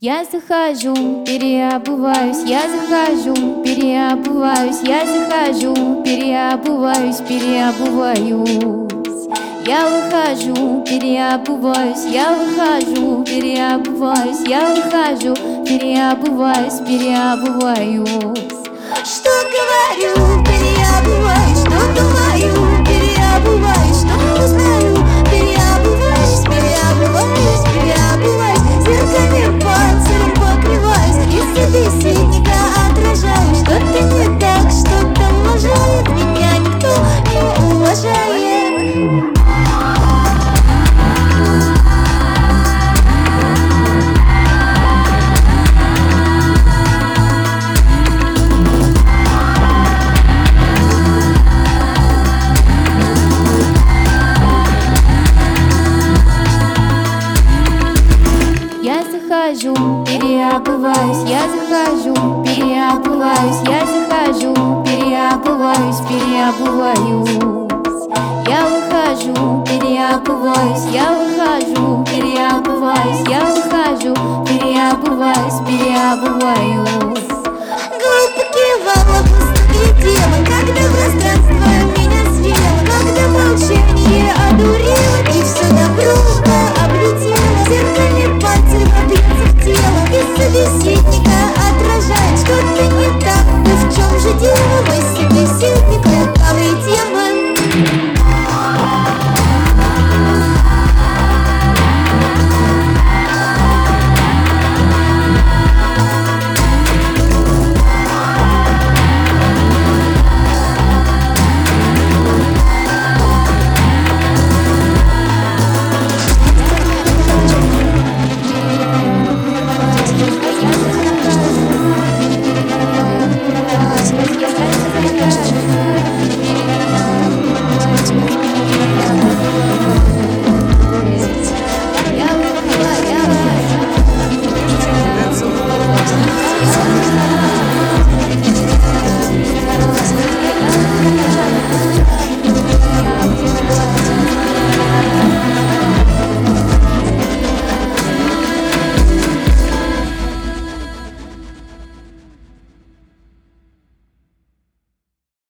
Я захожу, переобуваюсь, я захожу, переобуваюсь, я захожу, переобуваюсь, переобуваюсь. Я выхожу, переобуваюсь, я выхожу, переобуваюсь, я выхожу, переобуваюсь, переобуваюсь. Что говорю, переобуваюсь, что думаю, переобуваюсь, что узнаю, переобуваюсь, переобуваюсь, переобуваюсь. Зеркальным панцирем покрываюсь, из собеседника отражаюсь. Что-то не так, что-то уважает меня никто не уважает. Я захожу, переобуваюсь, я захожу, переобуваюсь, я захожу, переобуваюсь, переобуваюсь. Я выхожу, переобуваюсь, я выхожу, переобуваюсь, я выхожу, переобуваюсь, переобуваюсь.